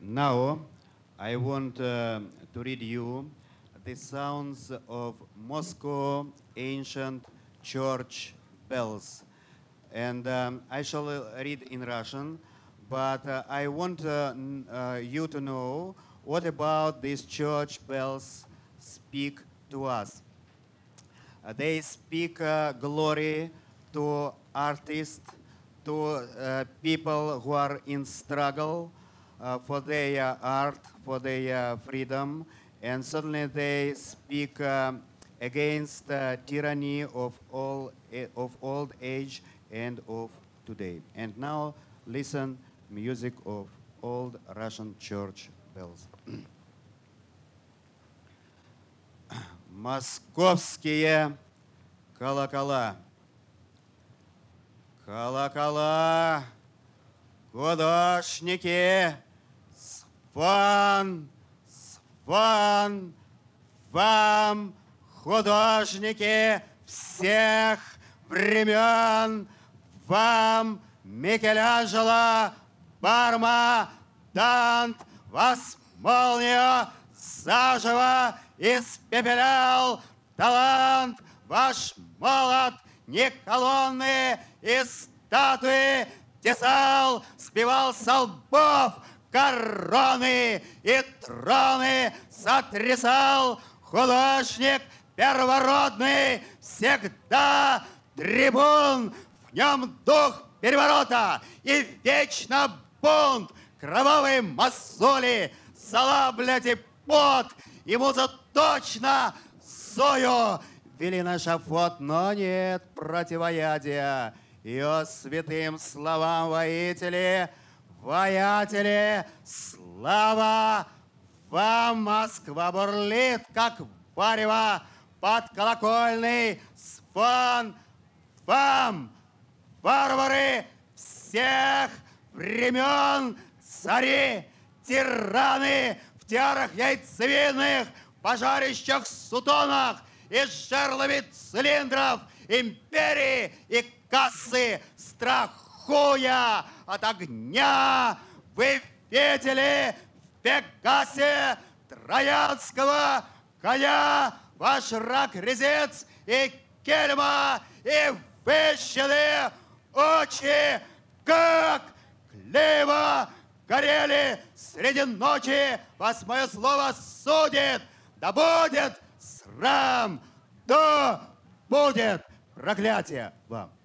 Now, I want to read you the sounds of Moscow ancient church bells. And I shall read in Russian, but I want you to know what about these church bells speak to us. They speak glory to artists, to people who are in struggle for their art, for their freedom, and certainly they speak against tyranny of old age and of today. And now listen music of old Russian church bells. Московские колокола. Колокола, художники, звон, звон, вам, художники всех времен, вам, Микеланджело, Парма, Дант, вас молния заживо испепелял талант, ваш молот, не колонны и статуи тесал, сбивал со лбов короны и троны сотрясал. Художник первородный, всегда трибун, в нем дух переворота и вечно бунт, кровавые мозоли, зола, блядь, и пот, ему за точно зою вели на шафот, но нет противоядия. Ее святым словам воители, воятели, слава вам! Москва бурлит, как варево, под колокольный звон. Вам, варвары всех времен, цари, тираны, в тиарах яйцевидных, пожарищах сутонах, и жерлами цилиндров империи и кассы, страхуя от огня, вы видели в Пегасе троянского коня, ваш рак-резец и кельма, и выщены очи, как клево горели среди ночи, вас мое слово судит, да будет срам, да будет проклятие вам.